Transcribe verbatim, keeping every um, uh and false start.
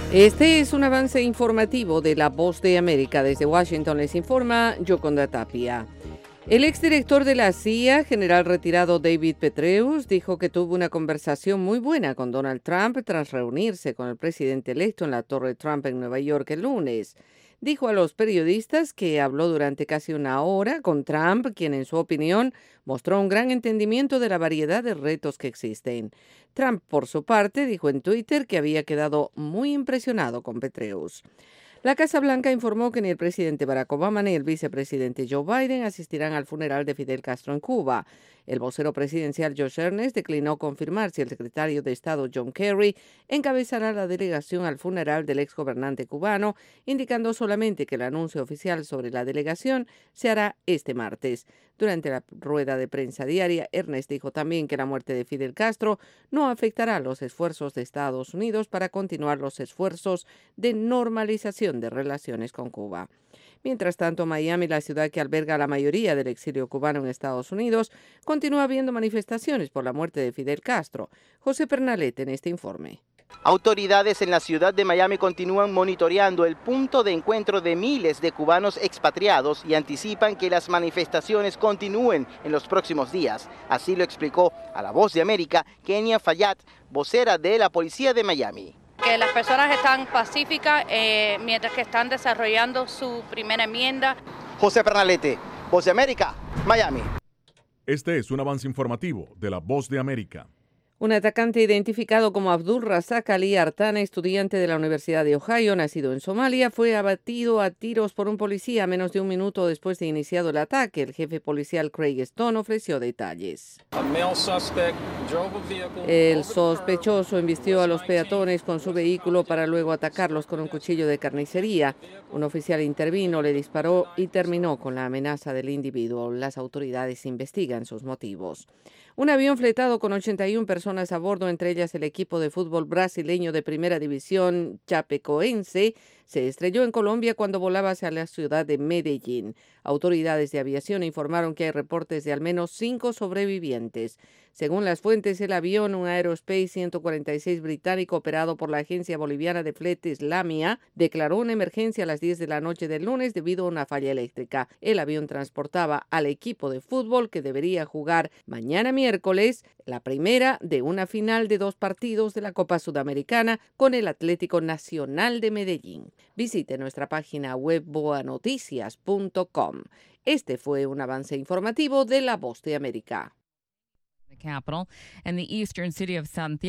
Este es un avance informativo de La Voz de América. Desde Washington les informa Yoconda Tapia. El exdirector de la C I A, general retirado David Petraeus, dijo que tuvo una conversación muy buena con Donald Trump tras reunirse con el presidente electo en la Torre Trump en Nueva York el lunes. Dijo a los periodistas que habló durante casi una hora con Trump, quien en su opinión mostró un gran entendimiento de la variedad de retos que existen. Trump, por su parte, dijo en Twitter que había quedado muy impresionado con Petraeus. La Casa Blanca informó que ni el presidente Barack Obama ni el vicepresidente Joe Biden asistirán al funeral de Fidel Castro en Cuba. El vocero presidencial Josh Earnest declinó confirmar si el secretario de Estado John Kerry encabezará la delegación al funeral del exgobernante cubano, indicando solamente que el anuncio oficial sobre la delegación se hará este martes. Durante la rueda de prensa diaria, Earnest dijo también que la muerte de Fidel Castro no afectará los esfuerzos de Estados Unidos para continuar los esfuerzos de normalización de relaciones con Cuba. Mientras tanto, Miami, la ciudad que alberga a la mayoría del exilio cubano en Estados Unidos, continúa habiendo manifestaciones por la muerte de Fidel Castro. José Pernalete en este informe. Autoridades en la ciudad de Miami continúan monitoreando el punto de encuentro de miles de cubanos expatriados y anticipan que las manifestaciones continúen en los próximos días. Así lo explicó a La Voz de América Kenia Fayad, vocera de la policía de Miami. Que las personas están pacíficas eh, mientras que están desarrollando su primera enmienda. José Pernalete, Voz de América, Miami. Este es un avance informativo de La Voz de América. Un atacante identificado como Abdul Razak Ali Artana, estudiante de la Universidad de Ohio, nacido en Somalia, fue abatido a tiros por un policía menos de un minuto después de iniciado el ataque. El jefe policial Craig Stone ofreció detalles. El sospechoso embistió a los peatones con su vehículo para luego atacarlos con un cuchillo de carnicería. Un oficial intervino, le disparó y terminó con la amenaza del individuo. Las autoridades investigan sus motivos. Un avión fletado con ochenta y una personas a bordo, entre ellas el equipo de fútbol brasileño de primera división Chapecoense, se estrelló en Colombia cuando volaba hacia la ciudad de Medellín. Autoridades de aviación informaron que hay reportes de al menos cinco sobrevivientes. Según las fuentes, el avión, un Aerospace ciento cuarenta y seis británico operado por la agencia boliviana de fletes Lamia, declaró una emergencia a las diez de la noche del lunes debido a una falla eléctrica. El avión transportaba al equipo de fútbol que debería jugar mañana miércoles, la primera de una final de dos partidos de la Copa Sudamericana con el Atlético Nacional de Medellín. Visite nuestra página web boa noticias punto com. Este fue un avance informativo de La Voz de América. The capital and the eastern city of Santiago.